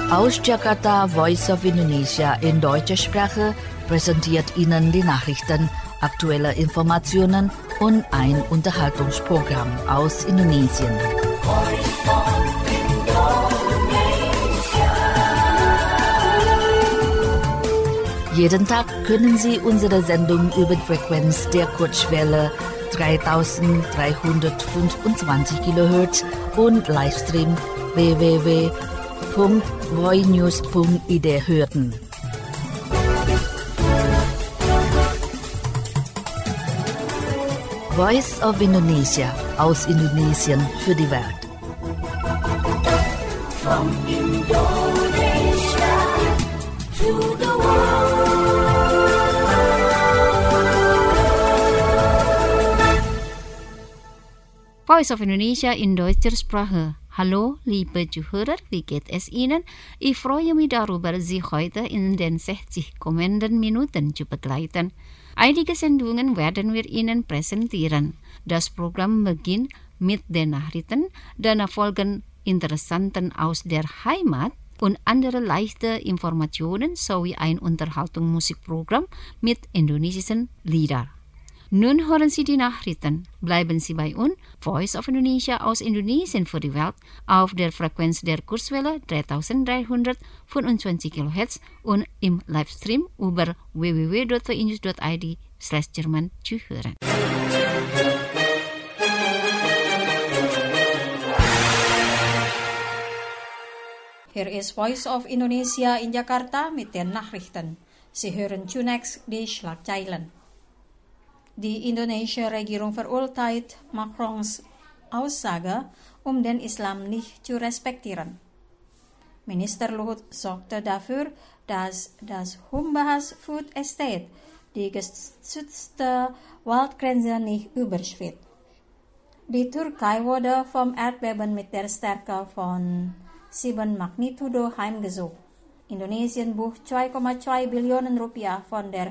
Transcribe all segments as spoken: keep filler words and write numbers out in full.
Aus Jakarta, Voice of Indonesia in deutscher Sprache präsentiert Ihnen die Nachrichten, aktuelle Informationen und ein Unterhaltungsprogramm aus Indonesien. Jeden Tag können Sie unsere Sendung über die Frequenz der Kurzwelle dreitausenddreihundertfünfundzwanzig Kilohertz und Livestream w w w punkt voinews punkt i d hören. Voice of Indonesia aus Indonesien für die Welt. From Indonesia to the world. Voice of Indonesia in deutscher Sprache. Hallo, liebe Zuhörer, wie geht es Ihnen? Ich freue mich darüber, Sie heute in den sechzig kommenden Minuten zu begleiten. Einige Sendungen werden wir Ihnen präsentieren. Das Programm beginnt mit den Nachrichten, danach folgen Interessanten aus der Heimat und andere leichte Informationen sowie ein Unterhaltungsmusikprogramm mit indonesischen Liedern. Nun hören Sie die Nachrichten. Bleiben Sie bei uns, Voice of Indonesia aus Indonesien für die Welt, auf der Frequenz der Kurzwelle dreitausenddreihundertfünfundzwanzig Kilohertz und im Livestream über w w w punkt voinews punkt i d slash German zu hören. Hier ist Voice of Indonesia in Jakarta mit den Nachrichten. Sie hören zunächst die Schlagzeilen. Die indonesische Regierung verurteilt Macrons Aussage, um den Islam nicht zu respektieren. Minister Luhut sorgte dafür, dass das Humbahas Food Estate die geschützte Waldgrenze nicht überschritt. Die Türkei wurde vom Erdbeben mit der Stärke von sieben Magnitudo heimgesucht. Indonesien bucht zwei Komma zwei Billionen Rupiah von der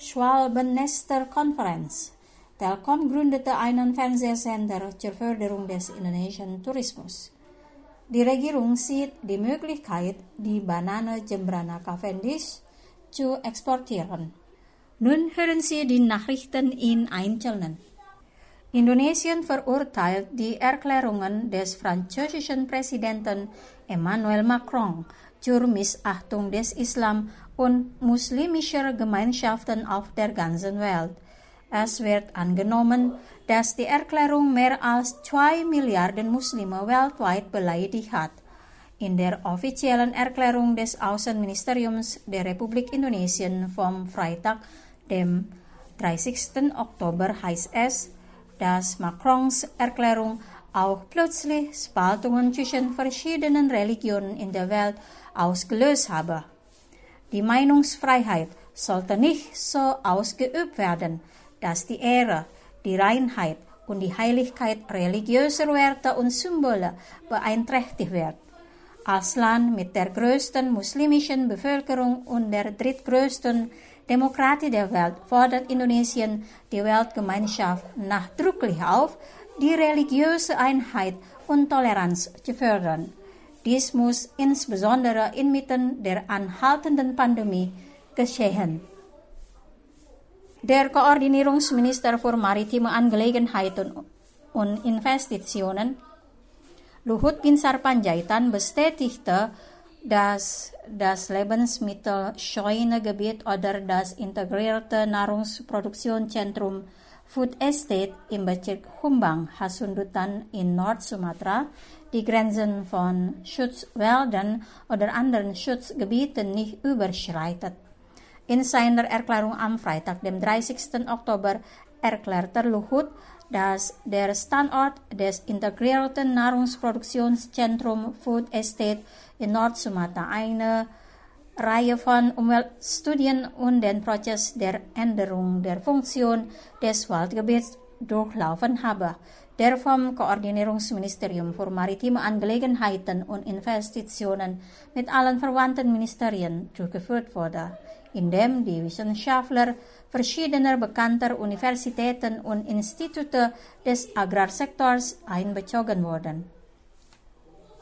Schwalbenester-Konferenz. Telkom gründete einen Fernsehsender zur Förderung des indonesischen Tourismus. Die Regierung sieht die Möglichkeit, die Banane Jembrana Cavendish zu exportieren. Nun hören Sie die Nachrichten in Einzelnen. Indonesien verurteilt die Erklärungen des französischen Präsidenten Emmanuel Macron zur Missachtung des Islam und muslimischer Gemeinschaften auf der ganzen Welt. Es wird angenommen, dass die Erklärung mehr als zwei Milliarden Muslime weltweit beleidigt hat. In der offiziellen Erklärung des Außenministeriums der Republik Indonesien vom Freitag, dem dreißigsten Oktober, heißt es, dass Macrons Erklärung auch plötzlich Spaltungen zwischen verschiedenen Religionen in der Welt ausgelöst habe. Die Meinungsfreiheit sollte nicht so ausgeübt werden, dass die Ehre, die Reinheit und die Heiligkeit religiöser Werte und Symbole beeinträchtigt wird. Als Land mit der größten muslimischen Bevölkerung und der drittgrößten Demokratie der Welt fordert Indonesien die Weltgemeinschaft nachdrücklich auf, die religiöse Einheit und Toleranz zu fördern. Dies muss insbesondere inmitten der anhaltenden Pandemie geschehen. Der Koordinierungsminister für maritime Angelegenheiten und Investitionen, Luhut Binsar Panjaitan, bestätigte, dass das Lebensmittelscheunegebiet oder das integrierte Nahrungsproduktionszentrum Food Estate im Bezirk Humbang, Hasundutan in Nord-Sumatra die Grenzen von Schutzwäldern oder anderen Schutzgebieten nicht überschreitet. In seiner Erklärung am Freitag, dem dreißigsten Oktober, erklärte Luhut, dass der Standort des integrierten Nahrungsproduktionszentrums Food Estate in Nord-Sumatra eine Reihe von Umweltstudien und den Prozess der Änderung der Funktion des Waldgebiets durchlaufen habe, der vom Koordinierungsministerium für maritime Angelegenheiten und Investitionen mit allen verwandten Ministerien durchgeführt wurde, indem die Wissenschaftler verschiedener bekannter Universitäten und Institute des Agrarsektors einbezogen wurden.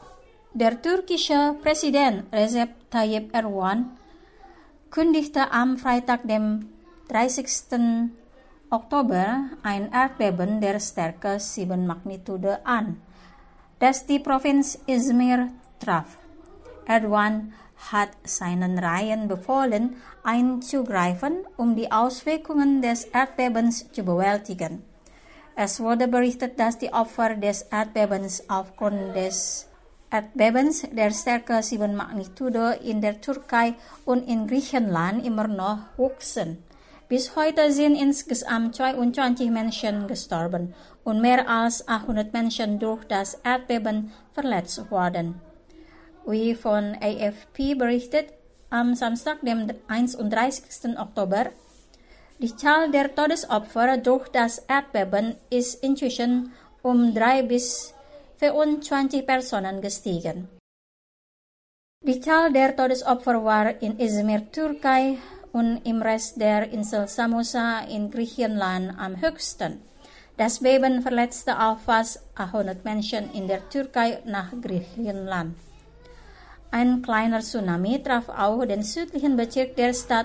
Der türkische Präsident Recep Tayyip Erdogan kündigte am Freitag, dem dreißigsten Oktober, ein Erdbeben der Stärke sieben Magnitude an, das die Provinz Izmir traf. Erdogan hat seinen Reihen befohlen, einzugreifen, um die Auswirkungen des Erdbebens zu bewältigen. Es wurde berichtet, dass die Opfer des Erdbebens aufgrund des Erdbebens der Stärke sieben Magnitude in der Türkei und in Griechenland immer noch wuchsen. Bis heute sind insgesamt zweiundzwanzig Menschen gestorben und mehr als achthundert Menschen durch das Erdbeben verletzt worden. Wie von A F P berichtet, am Samstag, dem einunddreißigsten Oktober, die Zahl der Todesopfer durch das Erdbeben ist inzwischen um drei bis vierundzwanzig Personen gestiegen. Die Zahl der Todesopfer war in Izmir, Türkei und im Rest der Insel Samosa in Griechenland am höchsten. Das Beben verletzte auch fast achthundert Menschen in der Türkei nach Griechenland. Ein kleiner Tsunami traf auch den südlichen Bezirk der Stadt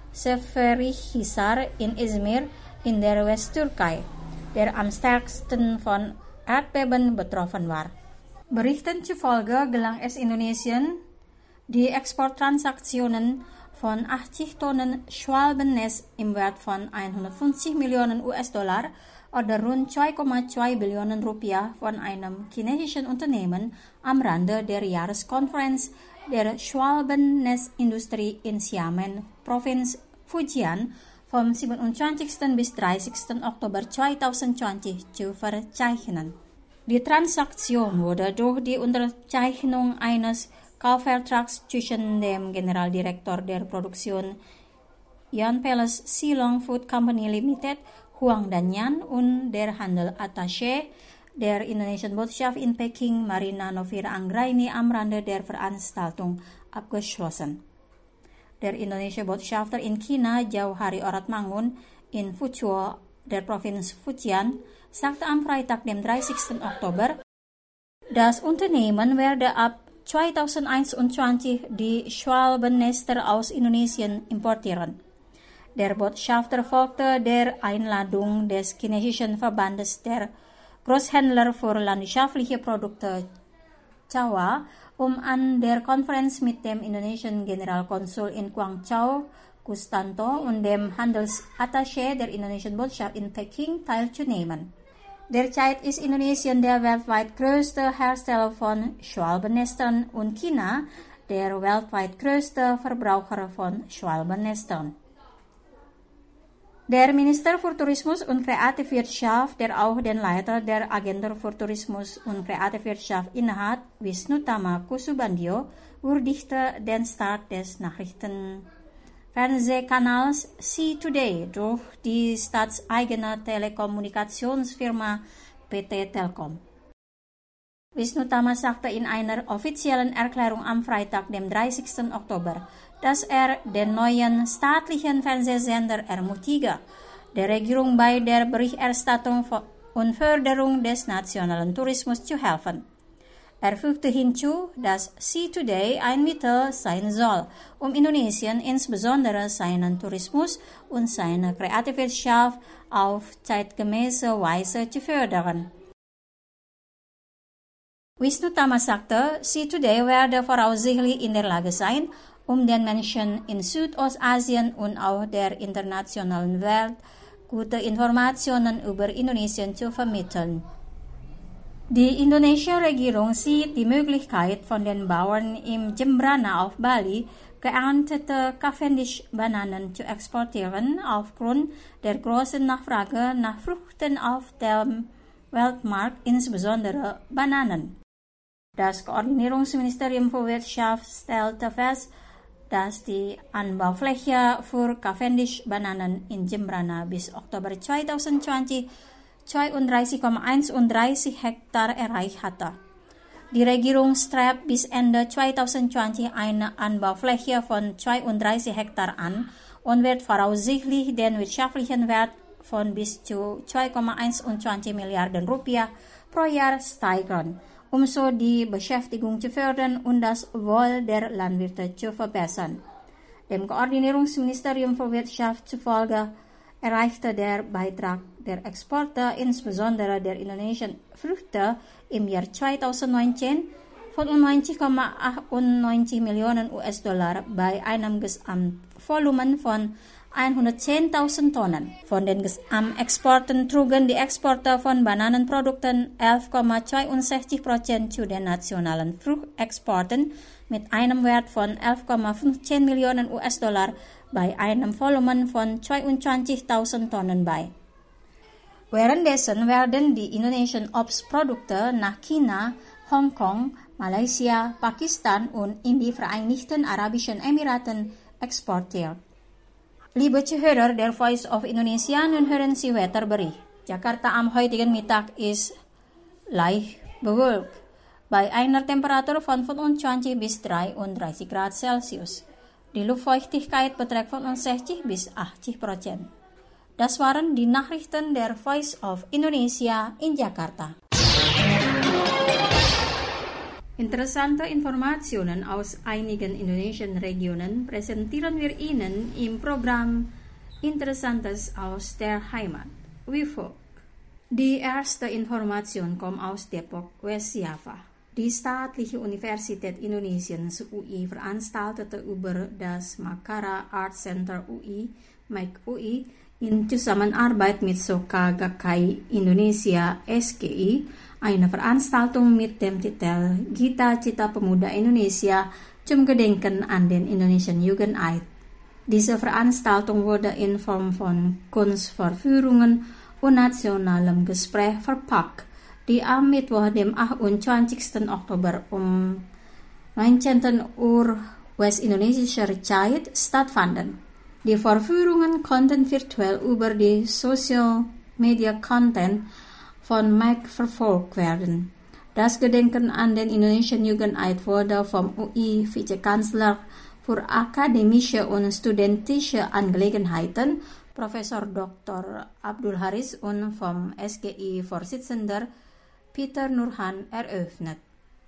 Seferihisar in Izmir in der Westtürkei, der am stärksten von Erdbeben betroffen war. Berichten zufolge gelang es Indonesien, die Exporttransaktionen von achtzig Tonnen Schwalbennest im Wert von hundertfünfzig Millionen U S-Dollar oder rund zwei Komma zwei Billionen Rupiah von einem chinesischen Unternehmen am Rande der Jahreskonferenz der Schwalbennestindustrie in Xiamen, Provinz Fujian, vom siebenundzwanzigsten bis dreißigsten Oktober zweitausendzwanzig zu verzeichnen. Die Transaktion wurde durch die Unterzeichnung eines Kaufvertrags zwischen dem Generaldirektor der Produktion Yan Palace Silong Food Company Limited, Huang Danyan, und der Handelattaché der indonesischen Botschaft in Peking, Marina Novira Anggraini, am Rande der Veranstaltung abgeschlossen. Der indonesische Botschafter in China, Jauhari Oratmangun, in Fuzhou, der Provinz Fujian, sagte am Freitag, dem dreißigsten Oktober, das Unternehmen werde ab zweitausendeinundzwanzig die Schwalbennester aus Indonesien importieren. Der Botschafter folgte der Einladung des chinesischen Verbandes der Großhändler für landwirtschaftliche Produkte C A W A, um an der Konferenz mit dem indonesischen Generalkonsul in Guangzhou, Kustanto, und dem Handelsattaché der indonesischen Botschaft in Peking teilzunehmen. Derzeit ist Indonesien der weltweit größte Hersteller von Schwalbennestern und China der weltweit größte Verbraucher von Schwalbennestern. Der Minister für Tourismus und Kreativwirtschaft, der auch den Leiter der Agentur für Tourismus und Kreativwirtschaft innehat, Wisnutama Kusubandio, würdigte den Start des Nachrichtenfernsehkanals C Today durch die staatseigene Telekommunikationsfirma P T Telkom. Wisnutama sagte in einer offiziellen Erklärung am Freitag, dem dreißigsten Oktober, dass er den neuen staatlichen Fernsehsender ermutige, der Regierung bei der Berichterstattung und Förderung des nationalen Tourismus zu helfen. Er fügte hinzu, dass C Today ein Mittel sein soll, um Indonesien, insbesondere seinen Tourismus und seine Kreativwirtschaft, auf zeitgemäße Weise zu fördern. Wisnutama sagte, C Today werde voraussichtlich in der Lage sein, um den Menschen in Südostasien und auch der internationalen Welt gute Informationen über Indonesien zu vermitteln. Die indonesische Regierung sieht die Möglichkeit, von den Bauern im Jembrana auf Bali geerntete Cavendish-Bananen zu exportieren, aufgrund der großen Nachfrage nach Früchten auf dem Weltmarkt, insbesondere Bananen. Das Koordinierungsministerium für Wirtschaft stellte fest, dass die Anbaufläche für Cavendish-Bananen in Jembrana bis Oktober zweitausendzwanzig zweiunddreißig Komma einunddreißig Hektar erreicht hatte. Die Regierung strebt bis Ende zweitausendzwanzig eine Anbaufläche von zweiunddreißig Hektar an und wird voraussichtlich den wirtschaftlichen Wert von bis zu zwei Komma einundzwanzig Milliarden Rupiah pro Jahr steigern, um so die Beschäftigung zu fördern und das Wohl der Landwirte zu verbessern. Dem Koordinierungsministerium für Wirtschaft zufolge erreichte der Beitrag der Exporte, insbesondere der indonesischen Früchte, im Jahr zweitausendneunzehn fünfundneunzig Komma achtundneunzig Millionen U S-Dollar bei einem Gesamtvolumen von hundertzehntausend Tonnen. Von den Gesamtexporten trugen die Exporte von Bananenprodukten elf Komma zweiundsechzig Prozent zu den nationalen Fruchtexporten mit einem Wert von elf Komma fünfzehn Millionen U S-Dollar bei einem Volumen von zweiundzwanzigtausend Tonnen bei. Währenddessen werden die indonesischen Obstprodukte nach China, Hongkong, Malaysia, Pakistan und in die Vereinigten Arabischen Emiraten exportiert. Liebe Zuhörer der Voice of Indonesia, nun hören Sie Wetterbericht. Jakarta am heutigen Mittag ist leicht bewölkt, bei einer Temperatur von fünfundzwanzig bis dreiunddreißig Grad Celsius. Die Luftfeuchtigkeit beträgt fünfundsechzig bis achtzig Prozent. Das waren die Nachrichten der Voice of Indonesia in Jakarta. Interessante Informationen aus einigen indonesischen Regionen präsentieren wir Ihnen im Programm Interessantes aus der Heimat, WIFOG. Die erste Information kommt aus Depok, West-Java. Die Staatliche Universität Indonesiens U I veranstaltete über das Makara Art Center U I, M A C U I, in Zusammenarbeit mit Soka Gakkai Indonesia S G I eine Veranstaltung mit dem Titel Gita Cita Pemuda Indonesia zum Gedenken an den Indonesian Jugendeid. Diese Veranstaltung wurde in Form von Kunstvorführungen und nationalem Gespräch verpackt, die am Mittwoch, dem achtundzwanzigsten Oktober um neunzehn Uhr westindonesischer Zeit stattfanden. Die Vorführungen konnten virtuell über die Social Media Content von M A C verfolgt werden. Das Gedenken an den Indonesian Jugendeid wurde vom U I Vizekanzler für akademische und studentische Angelegenheiten Professor Doktor Abdul Haris und vom S G I-Vorsitzender Peter Nurhan eröffnet.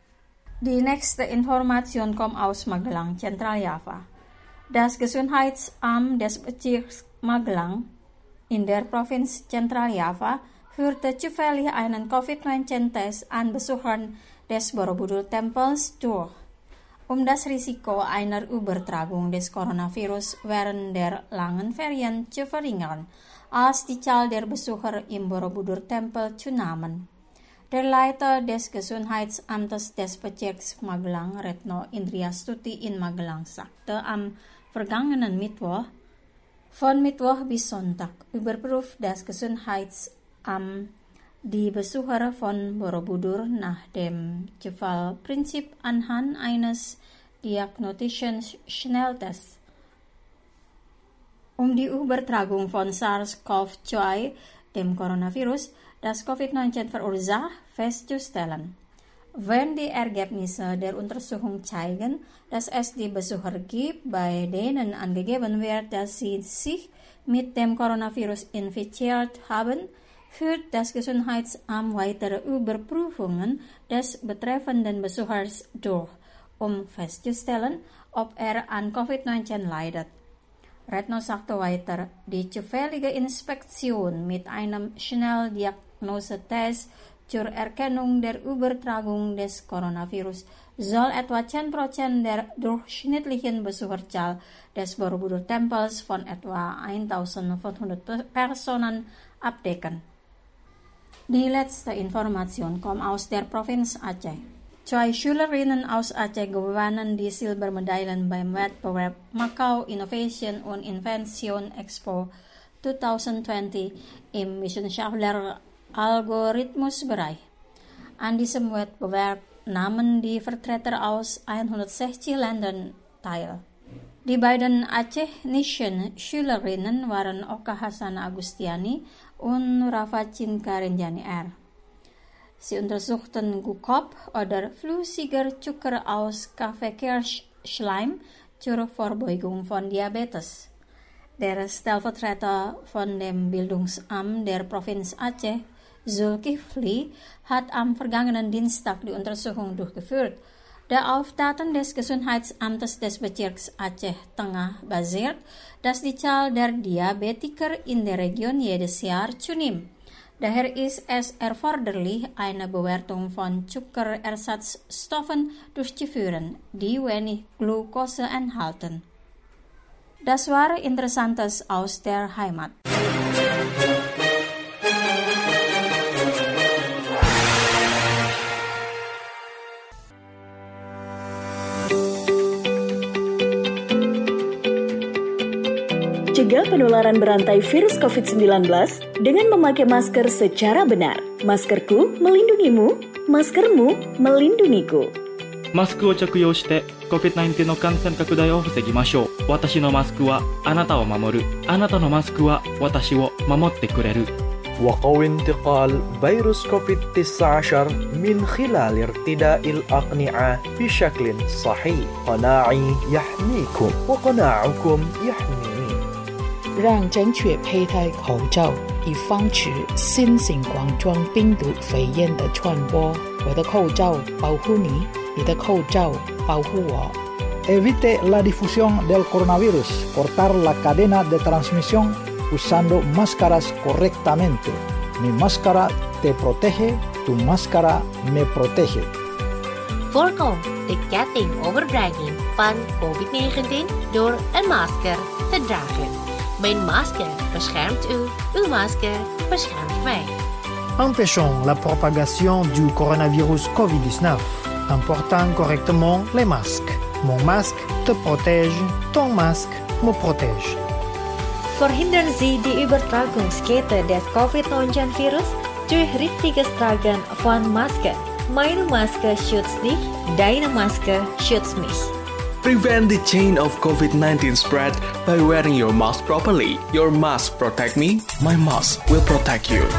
Die nächste Information kommt aus Magelang, Zentraljava. Das Gesundheitsamt des Bezirks Magelang in der Provinz Zentraljava führte zufällig einen Covid neunzehn Test an Besuchern des Borobudur-Tempels durch, um das Risiko einer Übertragung des Coronavirus während der langen Ferien zu verringern, als die Zahl der Besucher im Borobudur-Tempel zunahmen. Der Leiter des Gesundheitsamtes des Bezirks Magelang, Retno Indriastuti in Magelang, sagte am vergangenen Mittwoch, von Mittwoch bis Sonntag überprüft das Gesundheitsamt die Besucher von Borobudur nach dem Zufallprinzip anhand eines diagnostischen Schnelltests, um die Übertragung von SARS-CoV zwei, dem Coronavirus, das Covid neunzehn verursacht, festzustellen. Wenn die Ergebnisse der Untersuchung zeigen, dass es die Besucher gibt, bei denen angegeben wird, dass sie sich mit dem Coronavirus infiziert haben, führt das Gesundheitsamt weitere Überprüfungen des betreffenden Besuchers durch, um festzustellen, ob er an Covid neunzehn leidet. Retno sagte weiter, die zufällige Inspektion mit einem Schnelldiagnosetest zur Erkennung der Übertragung des Coronavirus soll etwa zehn Prozent der durchschnittlichen Besucherzahl des Borobudur-Tempels von etwa eintausendfünfhundert Personen abdecken. Die letzte Information kommt aus der Provinz Aceh. Zwei Schülerinnen aus Aceh gewannen die Silbermedaillen beim Wettbewerb Macau Innovation und Invention Expo zwanzig zwanzig im wissenschaftlichen Algorithmusbereich. An diesem Wettbewerb nahmen die Vertreter aus hundertsechzig Ländern teil. Die beiden achenischen Schülerinnen waren Oka Hasan Agustiani und Rafa Cinka Renjani R. Sie untersuchten Gukop oder flüssiger Zucker aus Kaffeekirschleim zur Vorbeugung von Diabetes. Der Stellvertreter von dem Bildungsamt der Provinz Aceh, Zulkifli hat am vergangenen Dienstag die Untersuchung durchgeführt. Der auf Daten des Gesundheitsamtes des Bezirks Aceh Tengah basiert, dass die Zahl der Diabetiker in der Region jedes Jahr zunimmt. Daher ist es erforderlich, eine Bewertung von Zuckerersatzstoffen durchzuführen, die wenig Glucose enthalten. Das war Interessantes aus der Heimat. Cegah penularan berantai virus covid sembilan belas dengan memakai masker secara benar. Maskerku melindungimu, maskermu melindungiku. マスクを着用して コビッドナインティーン の感染拡大を防ぎましょう。私のマスクはあなたを守る。あなたのマスクは私を守ってくれる。 وقو انتقال فيروس كوفيد تسعة عشر من خلال ارتداء الأقنعة بشكل صحيح. قناعي يحميكم وقناعكم يحميني. 让正确佩戴口罩，以防止新型冠状病毒肺炎的传播。我的口罩保护你，你的口罩保护我。 Evite la difusión del coronavirus. Cortar la cadena de transmisión usando máscaras correctamente. Mi máscara te protege, tu máscara me protege. Voorkom de ketting overdraging van covid negentien door een masker te dragen. Mijn masker beschermt u, uw masker beschermt mij. Empêchons la propagation du coronavirus covid dix-neuf en portant correctement les masques. Mon masque te protège, ton masque me protège. Verhindern Sie die Übertragungskette des covid neunzehn Virus durch richtiges Tragen von Maske. Meine Maske schützt dich, deine Maske schützt mich. Prevent the chain of covid nineteen spread by wearing your mask properly. Your mask protect me, my mask will protect you.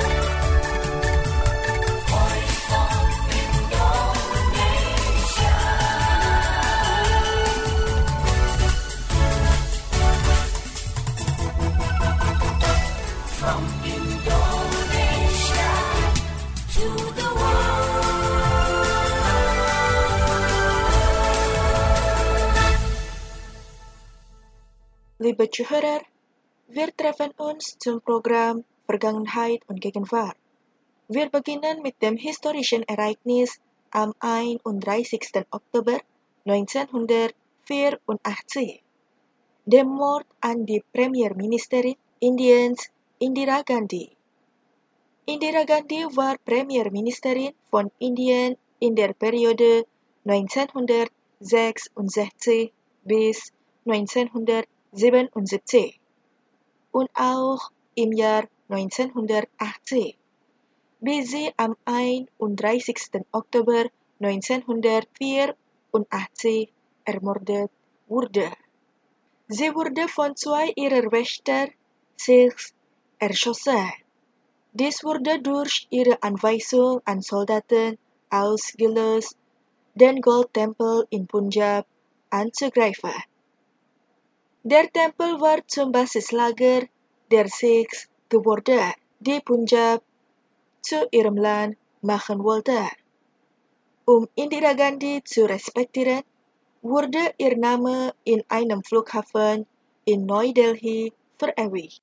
Liebe Zuhörer, wir treffen uns zum Programm Vergangenheit und Gegenwart. Wir beginnen mit dem historischen Ereignis am einunddreißigsten Oktober neunzehnhundertvierundachtzig, dem Mord an die Premierministerin Indiens Indira Gandhi. Indira Gandhi war Premierministerin von Indien in der Periode neunzehnhundertsechsundsechzig bis neunzehnhundertsiebenundsiebzig und auch im Jahr neunzehnhundertachtzig, bis sie am einunddreißigsten Oktober neunzehnhundertvierundachtzig ermordet wurde. Sie wurde von zwei ihrer Wächter Sikhs erschossen. Dies wurde durch ihre Anweisung an Soldaten ausgelöst, den Goldtempel in Punjab anzugreifen. Der Tempel war zum Basislager der Sikhs geworden, die Punjab zu ihrem Land machen wollten. Um Indira Gandhi zu respektieren, wurde ihr Name in einem Flughafen in Neu-Delhi verewigt.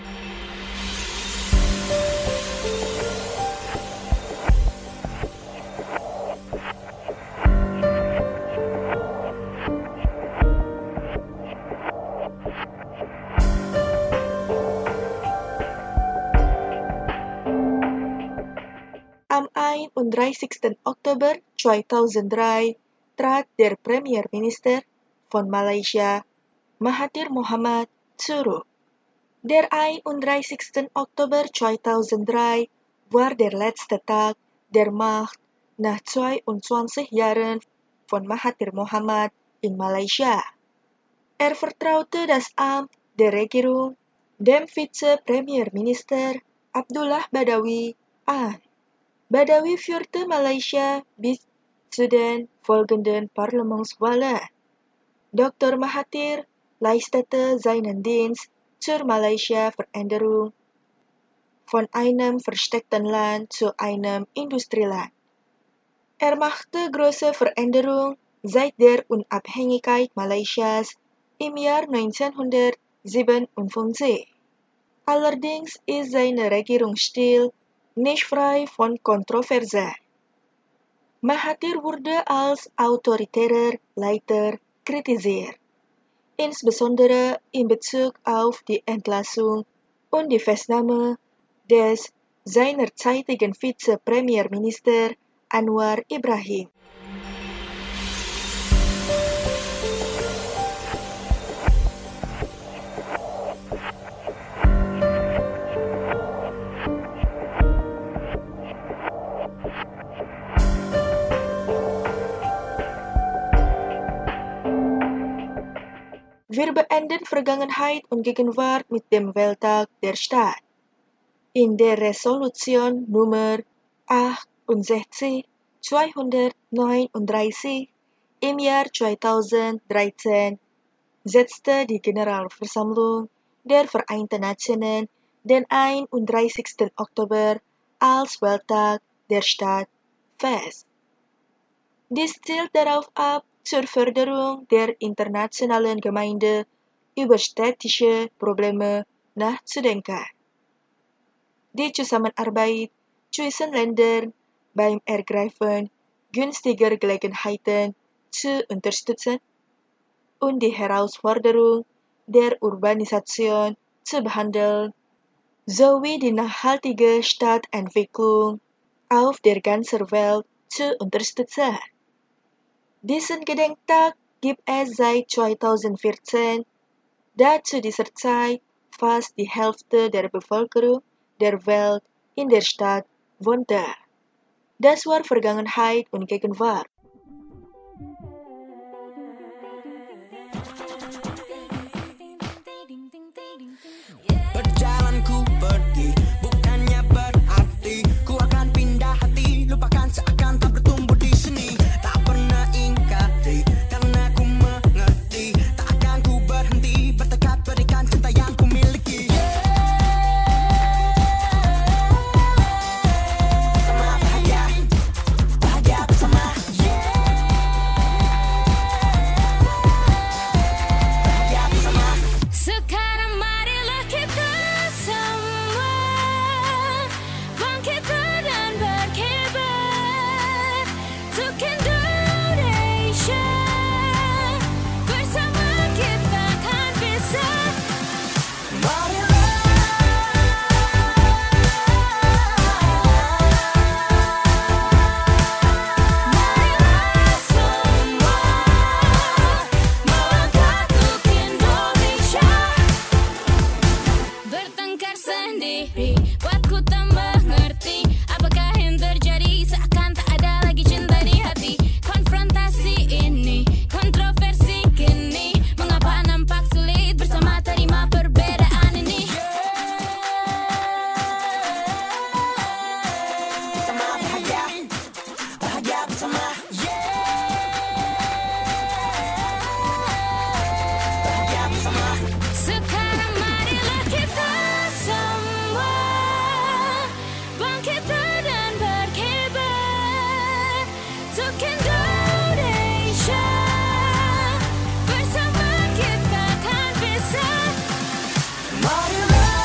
Am einunddreißigsten Oktober zweitausenddrei trat der Premierminister von Malaysia, Mahathir Mohamad, zurück. Der einunddreißigsten Oktober zweitausenddrei war der letzte Tag der Macht nach zweiundzwanzig Jahren von Mahathir Mohamad in Malaysia. Er vertraute das Amt der Regierung dem Vize-Premierminister Abdullah Badawi an. Badawi führte Malaysia bis zu den folgenden Parlamentswahlen. Doktor Mahathir leistete seinen Dienst zur Malaysia-Veränderung, von einem versteckten Land zu einem Industrieland. Er machte große Veränderungen seit der Unabhängigkeit Malaysias im Jahr neunzehnhundertsiebenundfünfzig. Allerdings ist sein Regierungsstil nicht frei von Kontroverse. Mahathir wurde als autoritärer Leiter kritisiert, insbesondere in Bezug auf die Entlassung und die Festnahme des seinerzeitigen Vize-Premierminister Anwar Ibrahim. Wir beenden Vergangenheit und Gegenwart mit dem Welttag der Stadt. In der Resolution Nummer achtundsechzig zweihundertneununddreißig im Jahr zweitausenddreizehn setzte die Generalversammlung der Vereinten Nationen den einunddreißigsten Oktober als Welttag der Stadt fest. Dies zielt darauf ab, zur Förderung der internationalen Gemeinde über städtische Probleme nachzudenken. Die Zusammenarbeit zwischen Ländern beim Ergreifen günstiger Gelegenheiten zu unterstützen und die Herausforderung der Urbanisation zu behandeln, sowie die nachhaltige Stadtentwicklung auf der ganzen Welt zu unterstützen. Diesen Gedenktag gibt es seit zweitausendvierzehn, da zu dieser Zeit fast die Hälfte der Bevölkerung der Welt in der Stadt wohnte. Das war Vergangenheit und Gegenwart. Berjalanku pergi, bukannya berarti ku akan pindah hati, lupakan seakan tak bertumbuh di sini. Tak pernah ingkari, karena ku mengerti, tak akan ku berhenti, bertekad berikan cinta yang ku miliki. Bersama bahagia, bahagia bersama. Bahagia bersama. Sekarang marilah kita semua bangkit dan berkibar untuk Indonesia. Bersama kita kan bisa. Marilah semua melangkah untuk Indonesia. Bertengkar sendiri buatku tambah ngerti apakah yang terjadi, seakan tak ada lagi cinta di hati. Konfrontasi ini, kontroversi kini, mengapa nampak sulit bersama terima perbedaan ini. Bersama bahagia, bahagia bersama. Bahagia bersama. Sekarang marilah kita semua bangkit dan berkibar untuk Indonesia. Bersama kita kan bisa. Marilah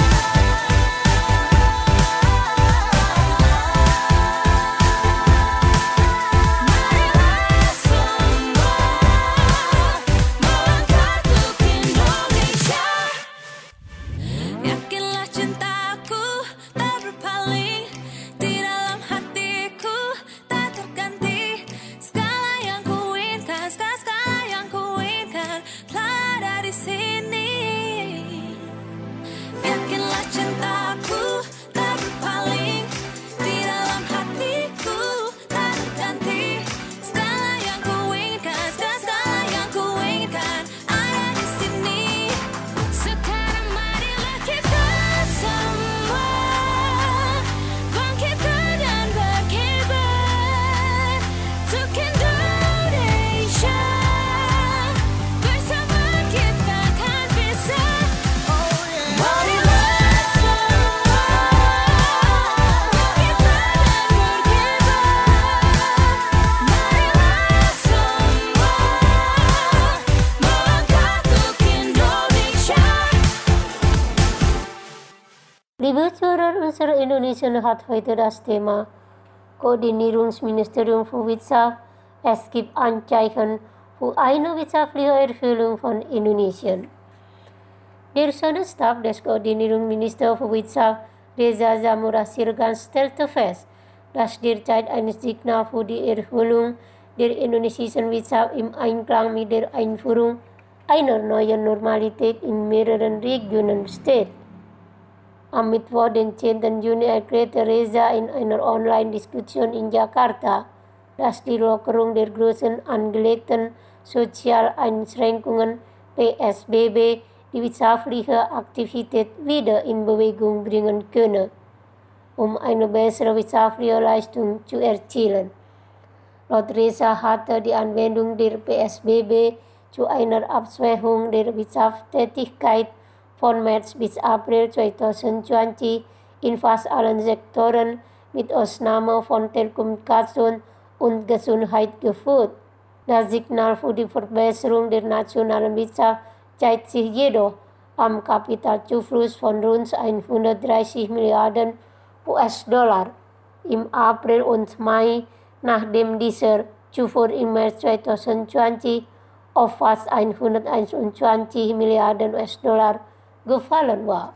semua melangkah untuk Indonesia. Yakinlah cintaku tak berpaling, di dalam hatiku tak terganti. Sekarang Indonesien hat heute das Thema Koordinierungsministerium für Wirtschaft. Es gibt Anzeichen für eine wirtschaftliche Erholung von Indonesien. Der Sonderstab des Koordinierungsministers für Wirtschaft, Reza Zamora Sirgan, stellte fest, dass derzeit ein Signal für die Erholung der indonesischen Wirtschaft im Einklang mit der Einführung einer neuen Normalität in mehreren Regionen besteht. Am Mittwoch, den zehnten Juni, erklärte Reza in einer Online-Diskussion in Jakarta, dass die Lockerung der großen angelegten Sozialeinschränkungen P S B B die wirtschaftliche Aktivität wieder in Bewegung bringen könne, um eine bessere wirtschaftliche Leistung zu erzielen. Laut Reza hatte die Anwendung der P S B B zu einer Abschwächung der Wirtschaftstätigkeit von März bis April zwanzig zwanzig in fast allen Sektoren mit Ausnahme von Telekommunikation und Gesundheit geführt. Das Signal für die Verbesserung der nationalen Wirtschaft zeigt sich jedoch am Kapitalzufluss von rund hundertdreißig Milliarden U S-Dollar im April und Mai, nachdem dieser zuvor im März zwanzig zwanzig auf fast hunderteinundzwanzig Milliarden U S-Dollar gefallen war.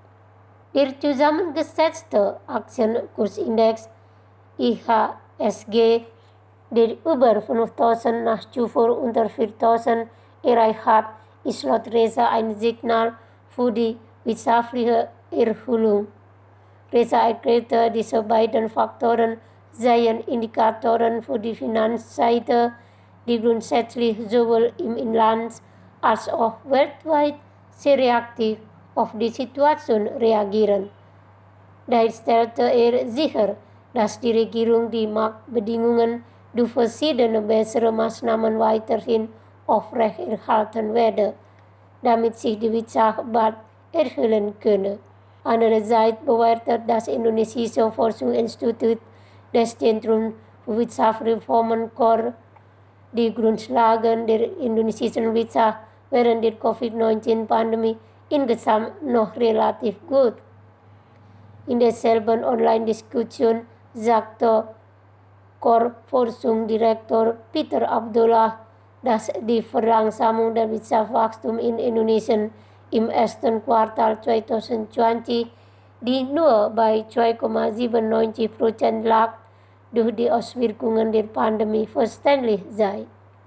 Der zusammengesetzte Aktienkursindex I H S G, der über fünftausend nach zuvor unter viertausend erreicht hat, ist laut Reza ein Signal für die wirtschaftliche Erholung. Reza erklärte, diese beiden Faktoren seien Indikatoren für die Finanzseite, die grundsätzlich sowohl im Inland als auch weltweit sehr reaktiv auf die Situation reagieren. Daher stellte er sicher, dass die Regierung die Marktbedingungen durch verschiedene bessere Maßnahmen weiterhin aufrechterhalten werde, damit sich die Wirtschaft bald erholen könne. Andererseits bewertet das indonesische Forschungsinstitut des Zentrum für Wirtschaftsreformen C O R die Grundlagen der indonesischen Wirtschaft während der Covid neunzehn Pandemie insgesamt noch relativ gut. In derselben Online-Diskussion sagte C O R-Forschungsdirektor Peter Abdullah, dass die Verlangsamung der Wirtschaftswachstum in Indonesien im ersten Quartal zwanzig zwanzig, die nur bei zwei Komma siebenundneunzig Prozent lag, durch die Auswirkungen der Pandemie verständlich sei.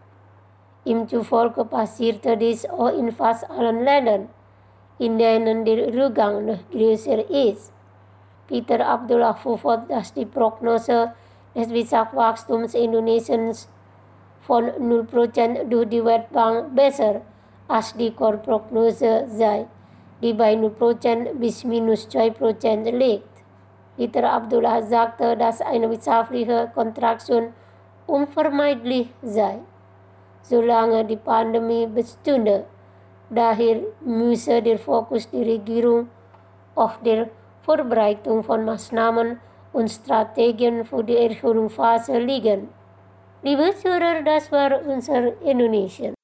Ihm zufolge passierte dies auch in fast allen Ländern, in denen der Rückgang noch größer ist. Peter Abdullah verfolgt, dass die Prognose des Wirtschaftswachstums Indonesiens von null Prozent durch die Weltbank besser als die C O R-Prognose sei, die bei null Prozent bis minus zwei Prozent liegt. Peter Abdullah sagte, dass eine wirtschaftliche Kontraktion unvermeidlich sei, solange die Pandemie bestünde. Daher müsse der Fokus der Regierung auf der Vorbereitung von Maßnahmen und Strategien für die Erholungsphase liegen. Liebe Zuhörer, das war unser Indonesien.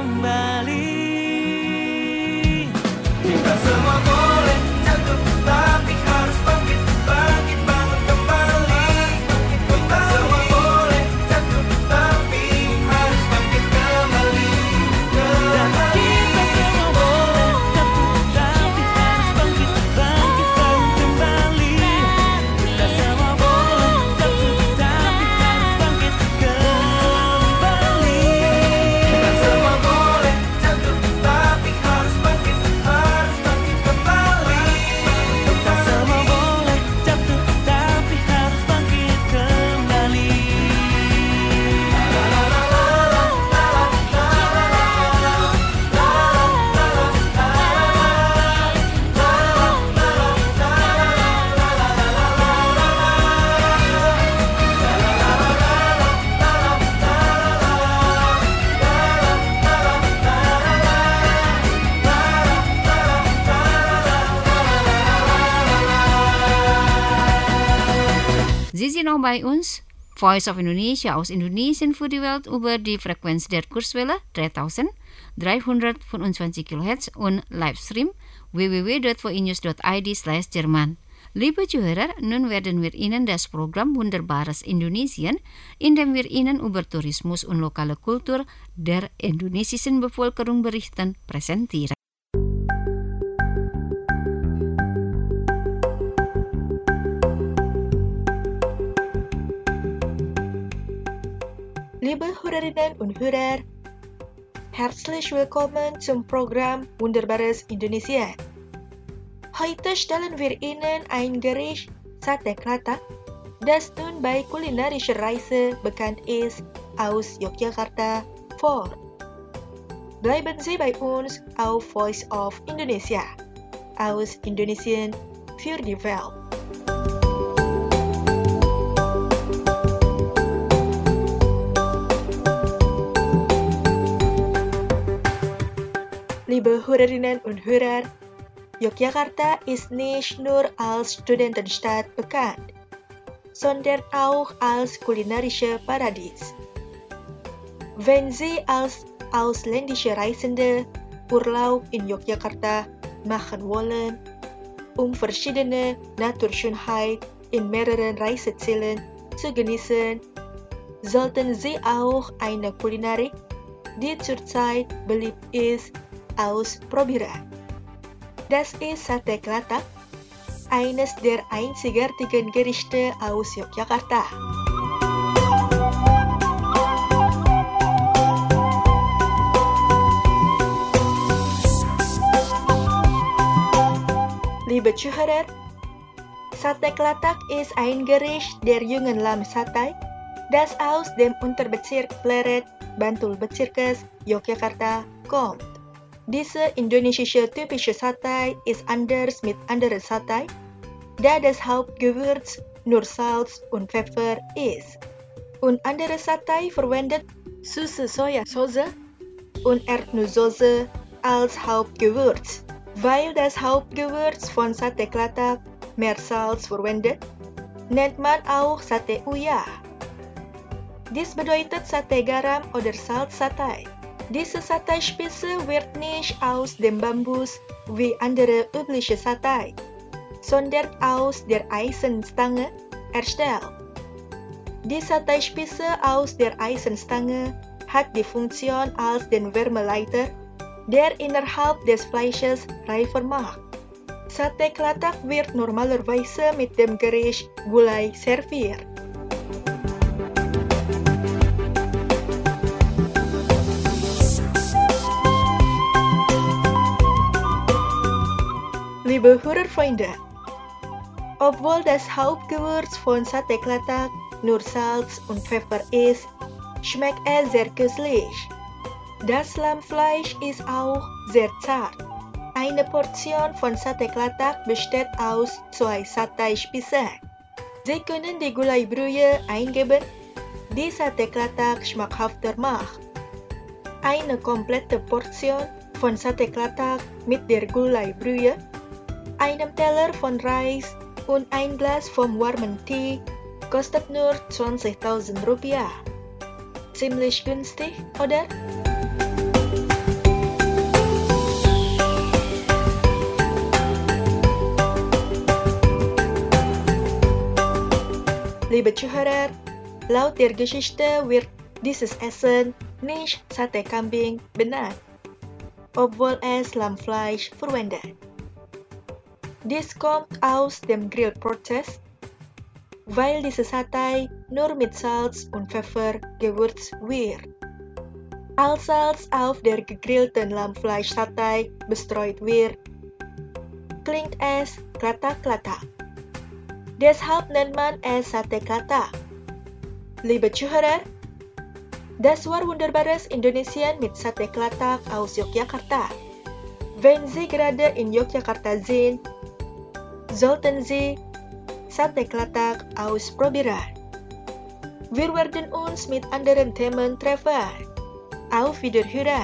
kembali. Kita semua boleh jatuh, tapi harus bangkit, bangkit bangun kembali. Kita semua boleh jatuh, tapi harus bangkit kembali. Dan kita semua boleh jatuh, tapi harus bangkit, bangkit bangun kembali. Kita semua boleh jatuh, tapi harus bangkit kembali. Kita semua boleh jatuh, tapi harus bangkit, harus bangkit kembali. Kita semua boleh jatuh, tapi harus bangkit kembali. Sie sind noch bei uns. Voice of Indonesia aus Indonesien für die Welt über die Frequenz der Kurzwelle dreitausenddreihundertfünfundzwanzig Kilohertz und Livestream w w w punkt v i news punkt i d slash Jerman. Liebe Zuhörer, nun werden wir Ihnen das Programm Wunderbares Indonesien, in dem wir Ihnen über Tourismus und lokale Kultur der indonesischen Bevölkerung berichten, präsentieren. Liebe Hörerinnen und Hörer, herzlich willkommen zum Programm Wunderbares Indonesien. Heute stellen wir Ihnen ein Gericht Sate Klatak, das nun bei kulinarischer Reise bekannt ist, aus Yogyakarta vor. Bleiben Sie bei uns auf Voice of Indonesia, aus Indonesien für die Welt. Liebe Hörerinnen und Hörer, Yogyakarta ist nicht nur als Studentenstadt bekannt, sondern auch als kulinarische Paradies. Wenn Sie als ausländische Reisende Urlaub in Yogyakarta machen wollen, um verschiedene Naturschönheit in mehreren Reisezielen zu genießen, sollten Sie auch eine Kulinarik, die zurzeit beliebt ist, ausprobieren. Das ist Sate Klatak, eines der einzigartigen Gerichte aus Yogyakarta. Liebe Zuhörer, Sate Klatak ist ein Gericht der jungen Lammsatay, das aus dem Unterbezirk Pleret, Bantul-Bezirkes, Yogyakarta kommt. Diese indonesische typische Satay ist anders mit anderen Satay, da das Hauptgewürz nur Salz und Pfeffer ist. Und andere Satay verwendet süße Sojasauce und Erdnusssoße als Hauptgewürz. Weil das Hauptgewürz von Sate Klatak mehr Salz verwendet, nennt man auch Sate Uyah. Dies bedeutet Sate Garam oder Salz-Satay. Diese Satay-Spitze wird nicht aus dem Bambus wie andere übliche Satay, sondern aus der Eisenstange erstellt. Die Satay-Spitze aus der Eisenstange hat die Funktion als den Wärmeleiter, der innerhalb des Fleisches reifer macht. Sate Klatak wird normalerweise mit dem Gericht Gulai serviert. Liebe Hörerfreunde, obwohl das Hauptgewürz von Sate Klatak nur Salz und Pfeffer ist, schmeckt es sehr köstlich. Das Lammfleisch ist auch sehr zart. Eine Portion von Sate Klatak besteht aus zwei Satay-Spitzen. Sie können die Gulai-Brühe eingeben, die Sate Klatak schmackhafter macht. Eine komplette Portion von Sate Klatak mit der Gulai-Brühe, einem Teller von Reis und ein Glas vom warmen Tee kostet nur zwanzigtausend Rupiah. Ziemlich günstig, oder? Liebe Zuhörer, laut der Geschichte wird dieses Essen nicht Sate Kambing benannt, obwohl es Lammfleisch verwendet. Dies kommt aus dem Grillprozess, weil diese Satay nur mit Salz und Pfeffer gewürzt wird. Als Salz auf der gegrillten Lammfleisch-Satay bestreut wird, klingt es klatak-klatak. Deshalb nennt man es Sate Klatak. Liebe Zuhörer, das war wunderbares Indonesian mit Sate Klatak aus Yogyakarta. Wenn Sie gerade in Yogyakarta sind, sollten Sie Sate Klatak ausprobieren. Wir werden uns mit anderen Themen treffen. Auf Wiederhören!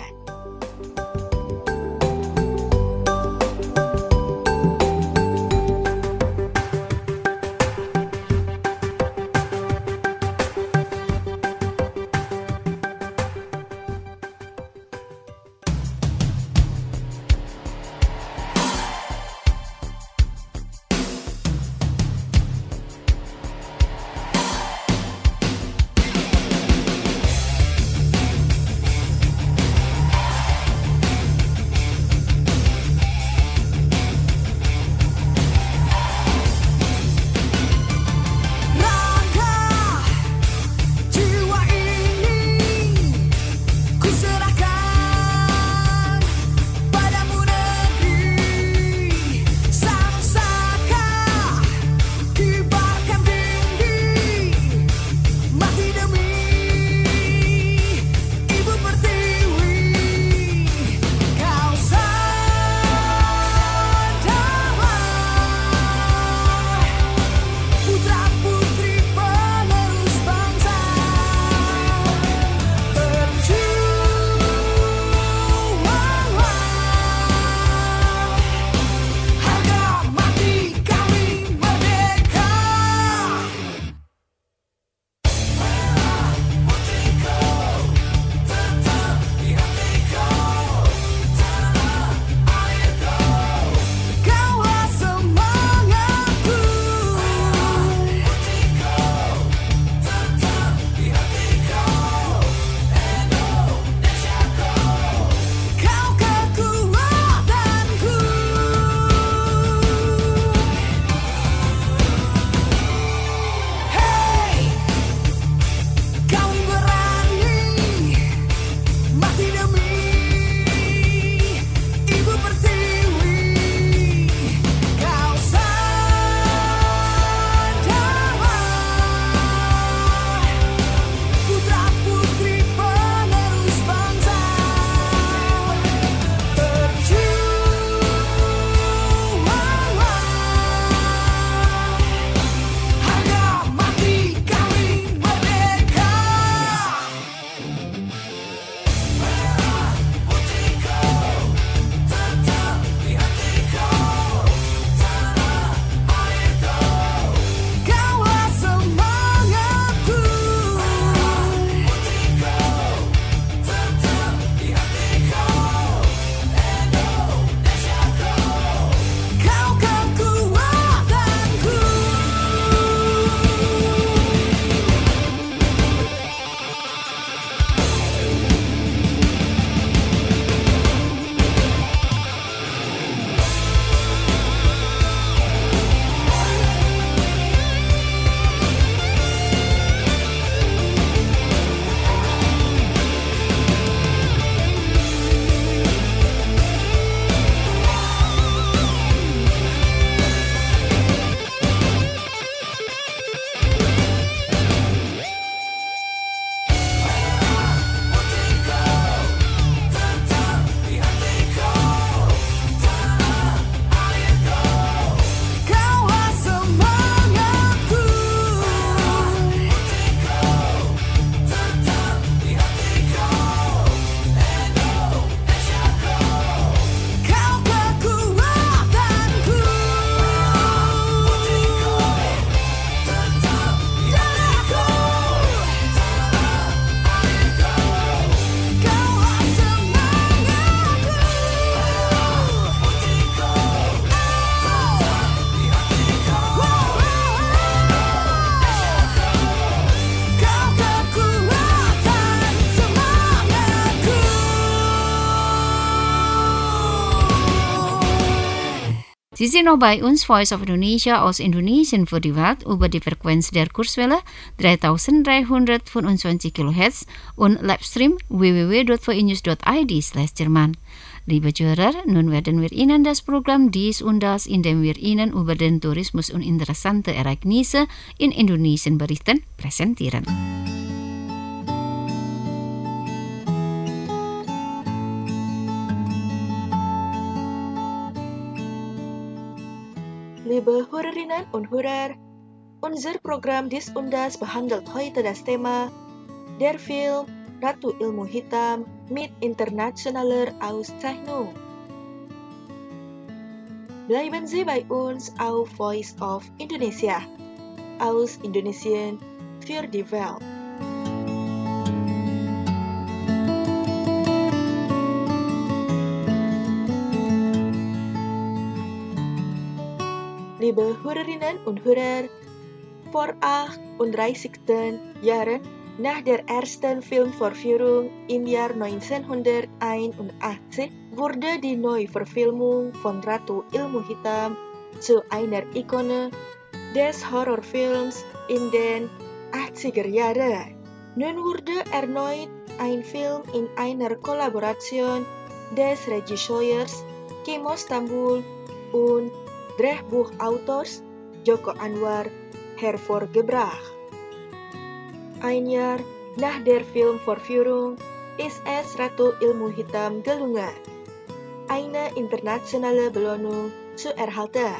Sie sind noch bei uns, Voice of Indonesia aus Indonesien für die Welt über die Frequenz der Kurzwelle dreitausenddreihundertfünfundzwanzig Kilohertz und Livestream w w w punkt v i news punkt i d slash Jerman. Liebe Zuhörer, nun werden wir Ihnen das Programm Dies und Das, in dem wir Ihnen über den Tourismus und interessante Ereignisse in Indonesien berichten, präsentieren. Liebe Hörerinnen und Hörer, unser Programm Dies und Das behandelt heute das Thema der Film Ratu Ilmu Hitam mit internationaler Auszeichnung. Bleiben Sie bei uns auf Voice of Indonesia, aus Indonesien für die Welt. Liebe Hörerinnen und Hörer, vor achtunddreißigsten Jahren nach der ersten Filmvorführung im Jahr neunzehnhunderteinundachtzig wurde die Neuverfilmung von Ratu Ilmu Hitam zu einer Ikone des Horrorfilms in den achtziger Jahren. Nun wurde erneut ein Film in einer Kollaboration des Regisseurs Kimo Stambul und Drehbuchautors Joko Anwar hervorgebracht. Ein Jahr nach der Filmvorführung ist es Ratu Ilmu Hitam gelungen, eine internationale Belohnung zu erhalten.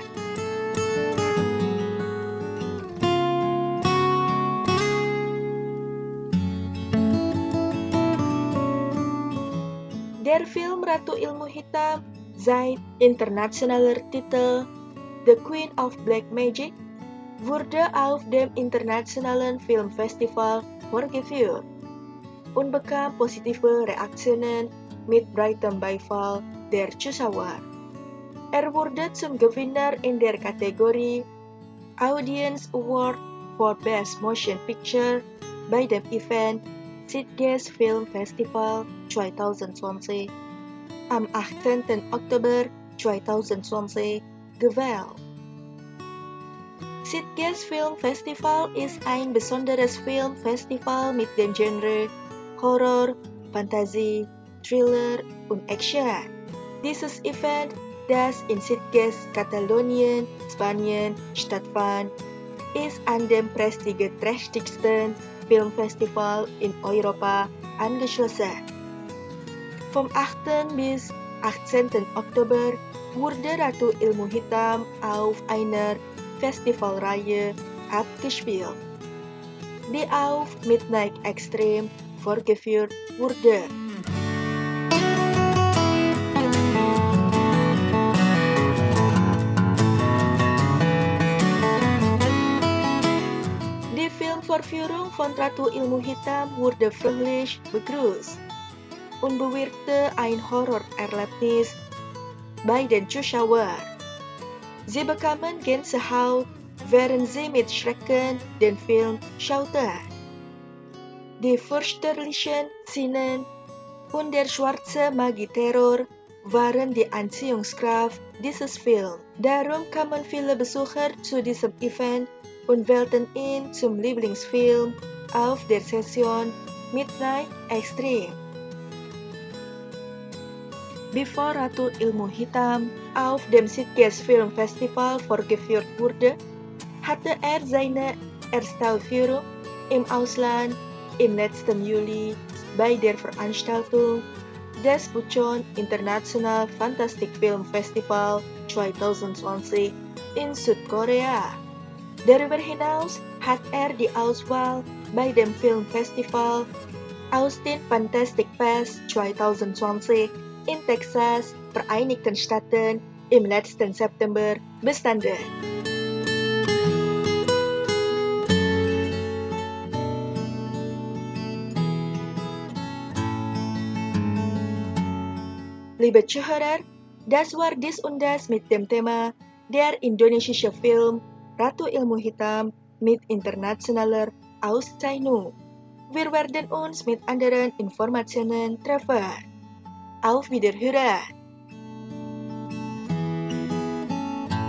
Der Film Ratu Ilmu Hitam, sein internationaler Titel The Queen of Black Magic, wurde auf dem internationalen Filmfestival vorgeführt und bekam positive Reaktionen mit breitem Beifall der Zuschauer. Er wurde zum Gewinner in der Kategorie Audience Award for Best Motion Picture bei dem Event Sitges Film Festival zweitausendzwanzig am achtzehnten Oktober zweitausendzwanzig gewählt. Sitges Film Festival ist ein besonderes Filmfestival mit dem Genre Horror, Fantasy, Thriller und Action. Dieses Event, das in Sitges, Katalonien, Spanien stattfand, ist an dem prestigeträchtigsten Filmfestival in Europa angeschlossen. Vom achten bis achtzehnten Oktober wurde Ratu Ilmu Hitam auf einer Festivalreihe abgespielt, die auf Midnight Extreme vorgeführt wurde. Die Filmvorführung von Ratu Ilmu Hitam wurde fröhlich begrüßt und bewirkte ein Horrorerlebnis bei den Zuschauern. Sie bekamen Gänsehaut, während sie mit Schrecken den Film schauten. Die fürchterlichen Szenen und der schwarze Magiterror waren die Anziehungskraft dieses Films. Darum kamen viele Besucher zu diesem Event und wählten ihn zum Lieblingsfilm auf der Session Midnight Extreme. Bevor Ratu Ilmu Hitam auf dem Sitges Film Festival vorgeführt wurde, hatte er seine Erstaufführung im Ausland im letzten Juli bei der Veranstaltung des Bucheon International Fantastic Film Festival zweitausendzwanzig in Südkorea. Darüber hinaus hat er die Auswahl bei dem Filmfestival Austin Fantastic Fest zweitausendzwanzig in Texas, Vereinigten Staaten, im letzten September bestanden. Liebe Zuhörer, das war Dies und Das mit dem Thema der indonesische Film Ratu Ilmu Hitam mit internationaler Auszeichnung. Wir werden uns mit anderen Informationen treffen. Auf Wiederhören!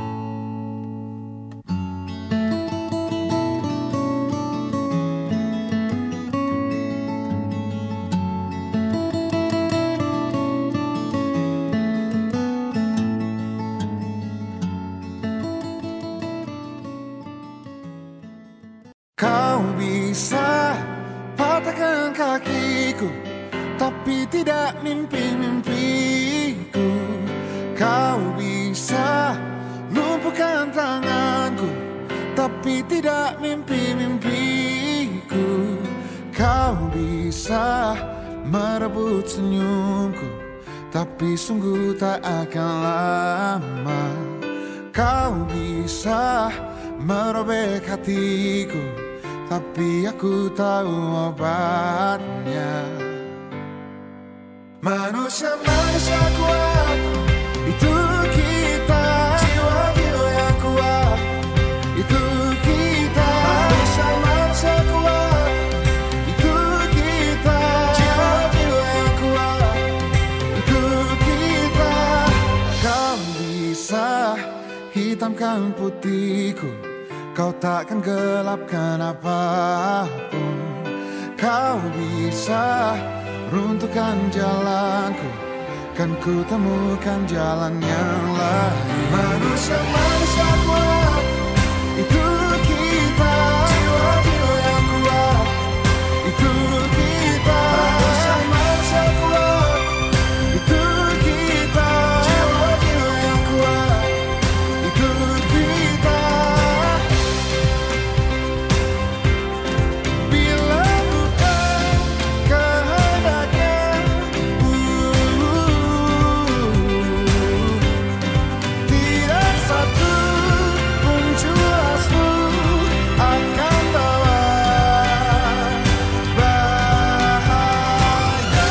tidak mimpi-mimpiku. Kau bisa lumpuhkan tanganku, tapi tidak mimpi-mimpiku. Kau bisa merebut senyumku, tapi sungguh tak akan lama. Kau bisa merobek hatiku, tapi aku tahu obatnya. Manusia-manusia kuat, itu kita. Jiwa-jiwa yang kuat, itu kita. Manusia-manusia kuat, itu kita. Jiwa-jiwa yang kuat, itu kita. Kau bisa hitamkan putihku, kau takkan gelapkan apapun. Kau bisa runtuhkan jalanku, kan ku temukan jalan yang lain. Manusia-manusia kuat, itu kita. Jiwa-jiwa yang kuat, itu kita. Manusia-manusia kuat, itu kita. Jiwa-jiwa yang kuat, itu kita. Bila bukan kehendaknya, tidak satu pun jelasmu akan bawa bahaya.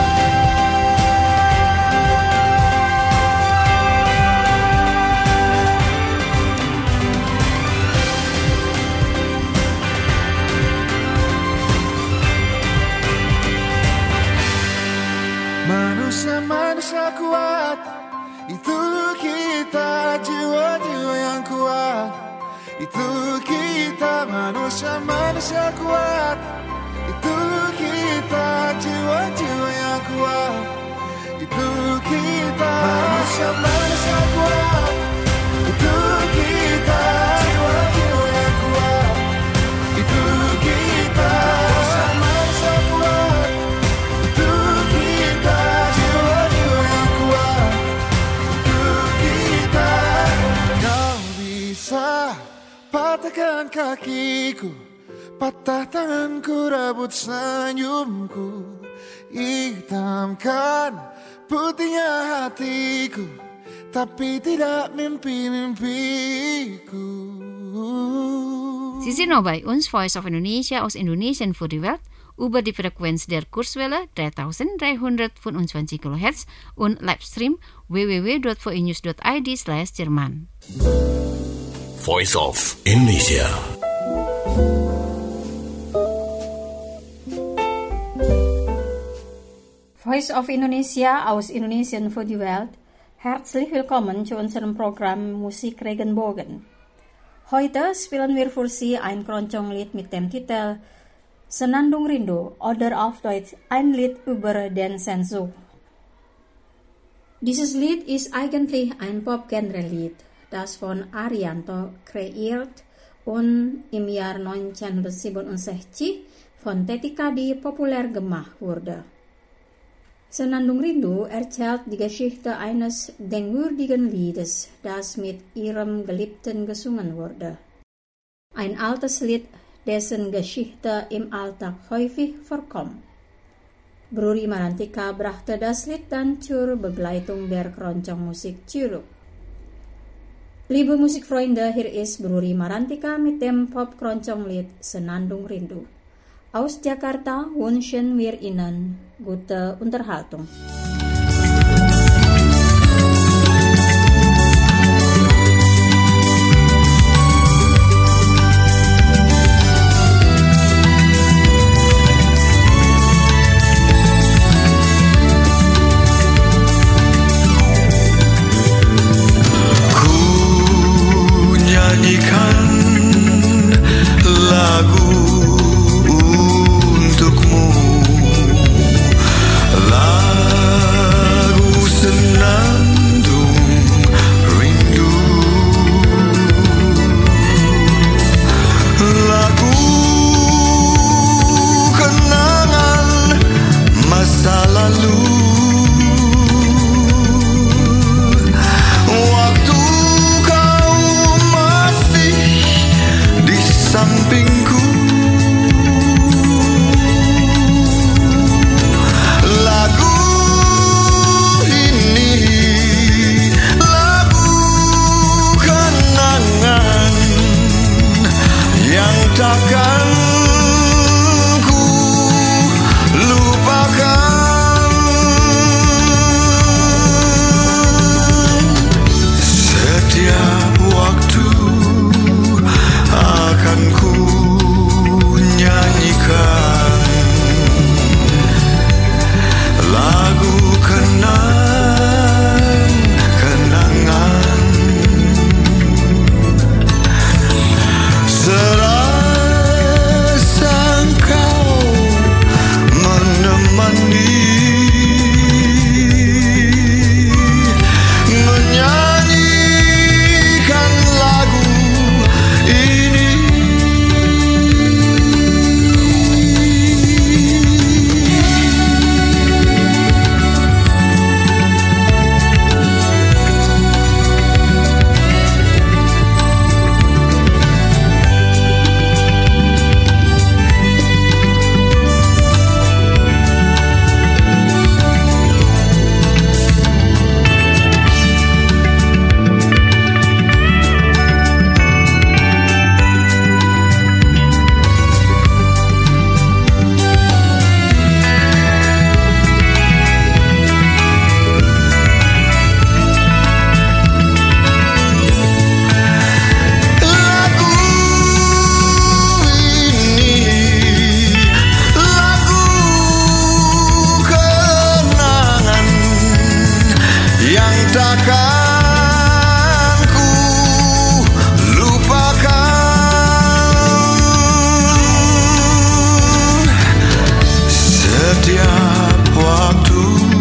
Manusia-manusia kuat, itu kita. Jiwa-jiwa yang kuat, itu kita. Manusia-manusia kuat, itu kita. Jiwa-jiwa yang kuat, itu kita. Manusia-manusia kuat, itu kita. Jiwa-jiwa yang kuat, itu kita. Manusia-manusia kuat, itu kita. Jiwa-jiwa yang kuat, itu kita. Kau bisa patahkan kakiku, patah tanganku, rebut senyumku, hitamkan putihnya hatiku, tapi tidak mimpi-mimpiku. Sie sind noch bei uns, Voice of Indonesia aus Indonesien für die Welt, über die Frequenz der Kurzwelle dreitausenddreihundertfünfundzwanzig Kilohertz und Livestream w w w dot v o e news dot i d slash Jerman. Voice of Indonesia. Voice of Indonesia aus Indonesien für die Welt. Herzlich willkommen zu unserem Programm Musik Regenbogen. Heute spielen wir für Sie ein Keroncong-Lied mit dem Titel Senandung Rindu oder auf Deutsch ein Lied über den Sehnsucht. Dieses Lied ist eigentlich ein Pop-Genre-Lied, das von Arianto kreiert und im Jahr neunzehnhundertsiebenundsechzig von Teti Kadi populär gemacht wurde. Senandung Rindu erzählt die Geschichte eines denkwürdigen Liedes, das mit ihrem Geliebten gesungen wurde. Ein altes Lied, dessen Geschichte im Alltag häufig vorkommt. Bruri Marantika brachte das Lied dann zur Begleitung der Keroncong-Musik zurück. Liebe Musikfreunde, hier ist Bruri Marantika mit dem Pop-Keroncong-Lied Senandung Rindu. Aus Jakarta wünschen wir Ihnen gute Unterhaltung. Lagu untukmu, lagu takkan ku lupakan. Setiap waktu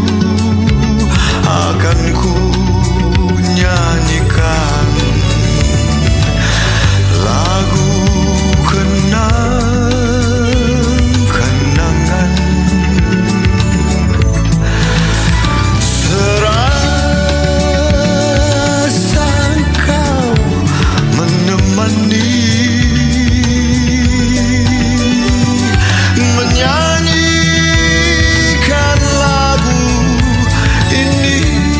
akan ku nyanyikan lagu kenang-kenangan. Serasa kau menemani, menyanyikan lagu ini.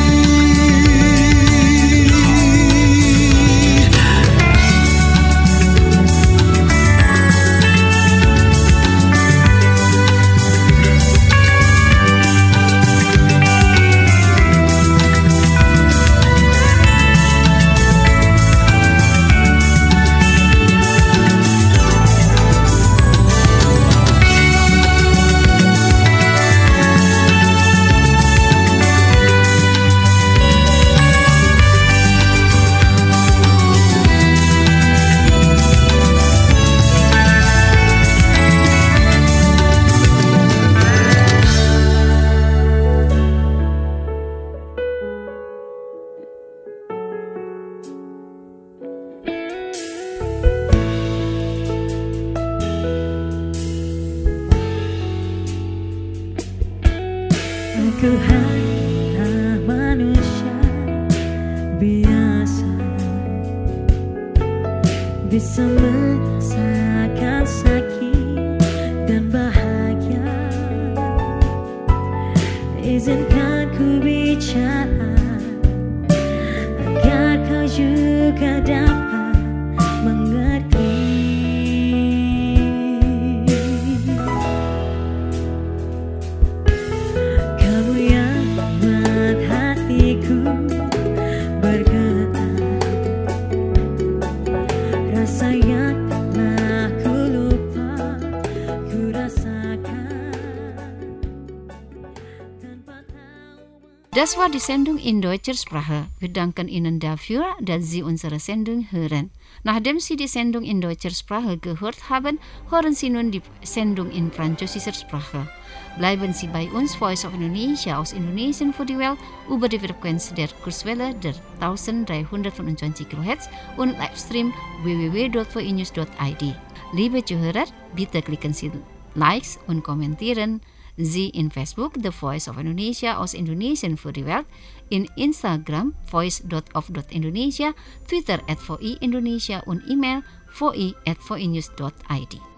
Aku hanya manusia biasa, bisa merasakan sakit dan bahagia. Izinkan ku bicara agar kau juga dapat mengerti. Das war die Sendung in deutscher Sprache. Wir danken Ihnen dafür, dass Sie unsere Sendung hören. Nachdem Sie die Sendung in deutscher Sprache gehört haben, hören Sie nun die Sendung in französischer Sprache. Bleiben Sie bei uns, Voice of Indonesia aus Indonesien für die Welt, über die Frequenz der Kurzwelle der dreizehnhundertfünfundzwanzig Kilohertz und Livestream w w w punkt v i news punkt i d. Liebe Zuhörer, bitte klicken Sie Likes und kommentieren Sie in Facebook The Voice of Indonesia aus Indonesien für die Welt, in Instagram voice dot of dot indonesia, Twitter at v i indonesia und E-Mail v i at v i news dot i d.